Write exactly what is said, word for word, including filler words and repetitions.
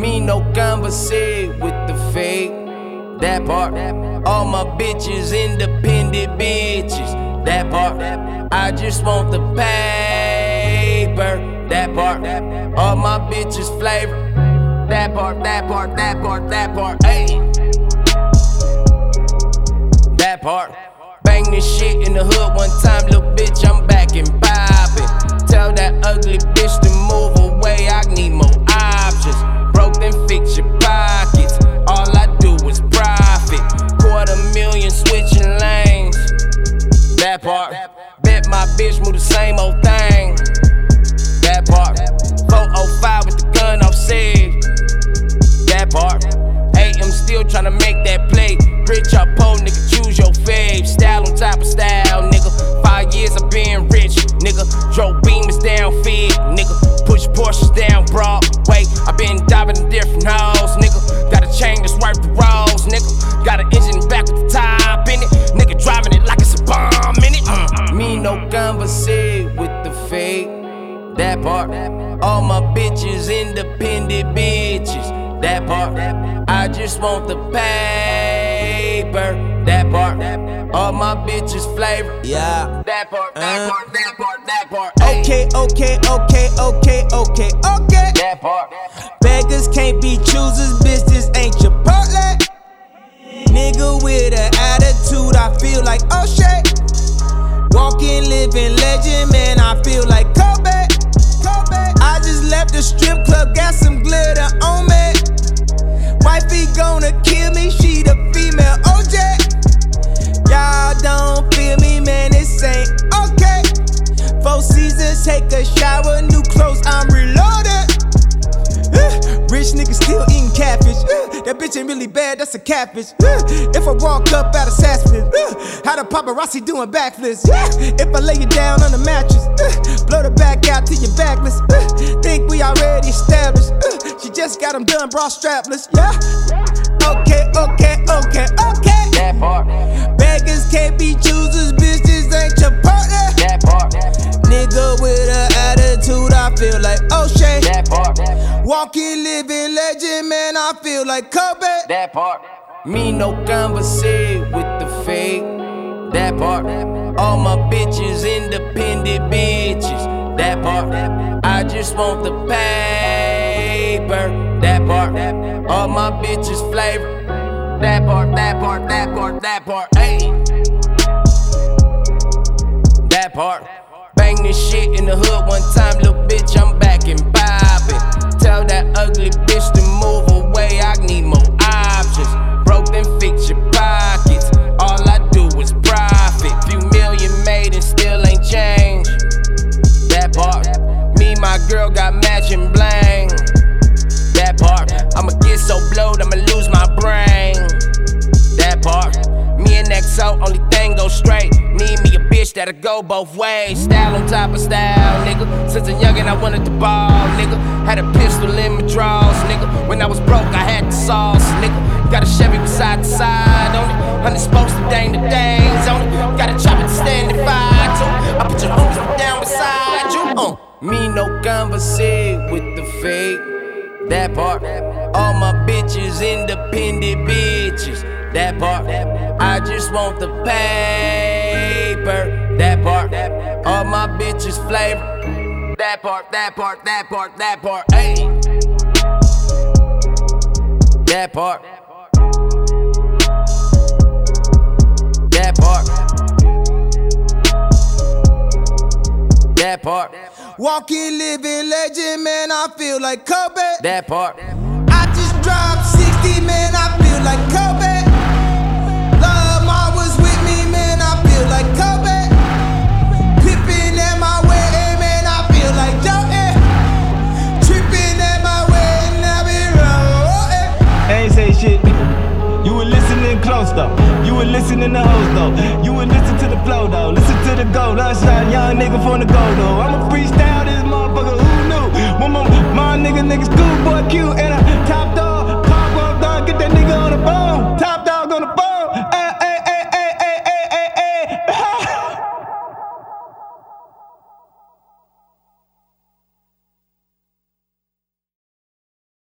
Me no conversate with the fake. That part. All my bitches independent bitches. That part. I just want the paper. That part. All my bitches flavor. That part, that part, that part, that part. Ayy. That part. Bang this shit in the hood one time, little bitch, I'm back and poppin'. Tell that ugly bitch to move away, I need more options. Broke, then fix your pockets. All I do is profit. Quarter million switching lanes. That part. Bet my bitch move the same old thing. That part. four oh five with the gun off said. That part. A M still tryna make that play. Rich or poor, nigga, choose your fave. Style on top of style, nigga. Five years of being rich, nigga. Drove Beamers down Fig, nigga. Push Porsches down Broadway. I been diving in different holes, nigga. Got a chain that's worth the rolls, nigga. Got an engine back with the top in it. Nigga driving it like it's a bomb in it. Mm. Me no conversate with the fake. That part. All my bitches independent bitches. That part. I just want the paper. That part. All my bitches flavor. Yeah. That part, that uh. part, that part, that part. Okay, okay, okay, okay, okay, okay. That part. Beggars can't be choosers, bitch, this ain't Chipotle. Nigga with an attitude, I feel like oh shit. Walking, living legend, man, I feel like Kobe. Kobe. I just left the strip club, got some glitter on me. Wifey gonna kill me, she the female O J. Y'all don't feel me, man, this ain't okay. Four seasons, take a shower, new clothes, I'm reloaded. Uh, rich nigga still eating catfish. Uh, that bitch ain't really bad, that's a catfish. Uh, if I walk up out of Saspin, uh, how the paparazzi doing backflips? Uh, if I lay you down on the mattress, uh, blow the back out till you're backless. Uh, think we already established. Uh, she just got them done, bra strapless. Yeah. Okay, okay, okay, okay. That part. Beggars can't be choosers, bitches ain't your partner. That part. Nigga with an attitude, I feel like O'Shea. That part. Walking, living legend, man, I feel like Kobe. That part. Me no conversate with the fake. That part. All my bitches independent bitches. That part. I just want the paper. That part. All my bitches flavor. That part, that part, that part, that part. Ayy. That part. Bang this shit in the hood one time, little bitch, I'm back and poppin'. Tell that ugly bitch to move away, I need more options. Broke, then fix your pockets. All I do is profit. Few million made and still ain't changed. That part. Me, my girl got matching bling. That part. I'ma get so blowed, I'ma lose my brain. That part. Me and X O, only thing go straight. Need me a bitch that'll go both ways. Style on top of style, nigga. Since a youngin' I wanted to ball, nigga. Had a pistol in my drawers, nigga. When I was broke, I had the sauce, nigga. Got a Chevy with side to side on it. Honey supposed to dang the days on it. Got a chopper to stand and fight too. I put your homies down beside you. Uh. Me no conversate with the fake. That part. All my bitches independent bitches. That part. I just want the paper. That part. All my bitches flavor. That part, that part, that part, that part. Ayy. That part. That part. That part. Walking, living legend, man, I feel like Kobe. That part. I just dropped sixty, man, I feel like Kobe. Love Ma was with me, man, I feel like Kobe. Pippin' at my wedding, man, I feel like Jordan. Trippin' at my wedding, I be rolling. I ain't say shit, you were listening close though. You were listening to hoes though. You would listen to the flow though. Listen to the go. Lunchtime, young nigga from the go though. I'ma freestyle this motherfucker, who knew? My, my, my nigga, nigga, schoolboy Q, and I